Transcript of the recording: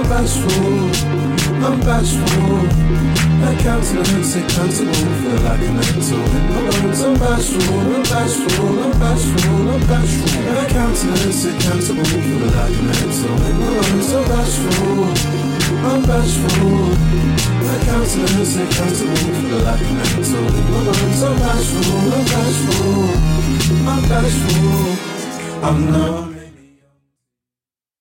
I'm bashful. That countenance accountable, feel like an mental in my bones. I'm bashful. That countenance accountable, feel like a mental in my bones. I'm bashful. That countenance accountable, feel like a mental in my bones. I'm bashful. I'm not.